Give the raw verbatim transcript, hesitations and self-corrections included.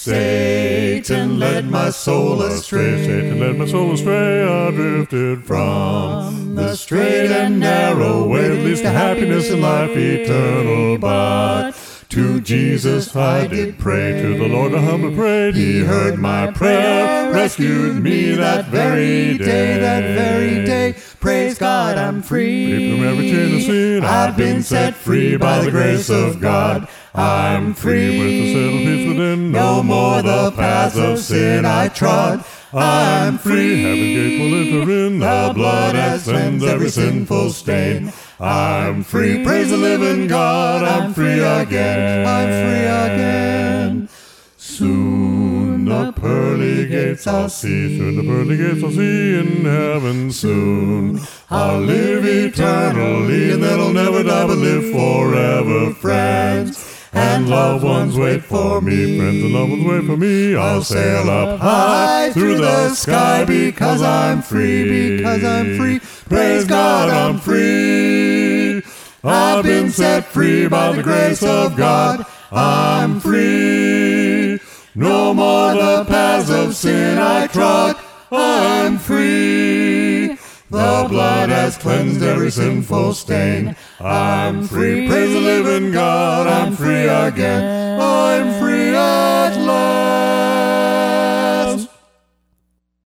Satan led my soul astray. Satan led my soul astray. I drifted from the straight and narrow way that leads to happiness and life eternal. But to Jesus I did pray, to the Lord I humbly prayed. He heard my prayer, rescued me that very day, that very day. Praise God, I'm free. Free from every chain of sin. I've been set free by the grace of God. I'm free with the settled peace within. No more the paths of sin I trod. I'm free. Heaven's gate will enter in. The blood has cleansed every sinful stain. I'm free. Praise the living God. I'm free again. I'm free again. Soon the pearly gates I'll see. Soon the pearly gates I'll see in heaven. Soon I'll live eternally, and then I'll never die but live forever. Friends and loved ones wait for me. Friends and loved ones wait for me. I'll sail up high through the sky because I'm free, because I'm free. Praise God, I'm free. I've been set free by the grace of God. I'm free. No more the paths of sin I trod. I'm free. The blood has cleansed every sinful stain. I'm free. Praise the living God. I'm free again. I'm free at last.